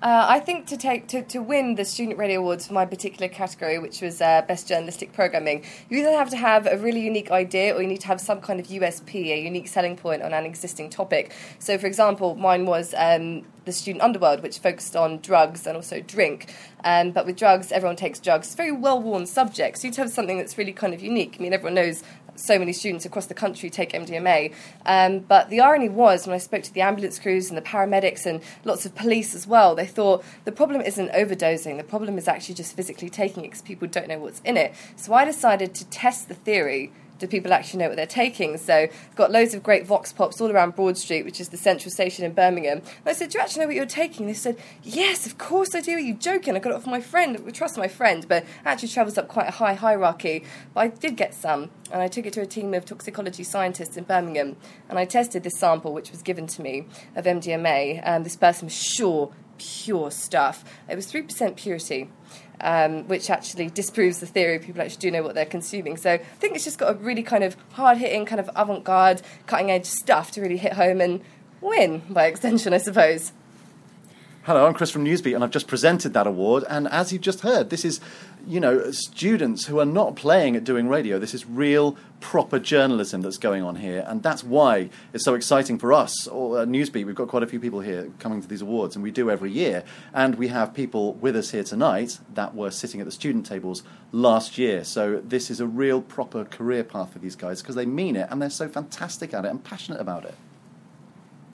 I think to win the Student Radio Awards for my particular category, which was Best Journalistic Programming, you either have to have a really unique idea or you need to have some kind of USP, a unique selling point on an existing topic. So, for example, mine was the Student Underworld, which focused on drugs and also drink. But with drugs, everyone takes drugs. It's a very well-worn subject, so you need to have something that's really kind of unique. I mean, everyone knows so many students across the country take MDMA. But the irony was, when I spoke to the ambulance crews and the paramedics and lots of police as well, they thought the problem isn't overdosing, the problem is actually just physically taking it because people don't know what's in it. So I decided to test the theory. Do people actually know what they're taking? So I've got loads of great vox pops all around Broad Street, which is the central station in Birmingham. And I said, do you actually know what you're taking? They said, yes, of course I do. Are you joking? I got it off my friend. I trust my friend, but it actually travels up quite a high hierarchy. But I did get some, and I took it to a team of toxicology scientists in Birmingham, and I tested this sample, which was given to me, of MDMA, and this person was sure, pure stuff. It was 3% purity. Which actually disproves the theory people actually do know what they're consuming. So I think it's just got a really kind of hard-hitting, kind of avant-garde, cutting-edge stuff to really hit home and win, by extension, I suppose. Hello, I'm Chris from Newsbeat, and I've just presented that award. And as you've just heard, this is, students who are not playing at doing radio. This is real, proper journalism that's going on here. And that's why it's so exciting for us. Or Newsbeat, we've got quite a few people here coming to these awards, and we do every year. And we have people with us here tonight that were sitting at the student tables last year. So this is a real, proper career path for these guys because they mean it, and they're so fantastic at it and passionate about it.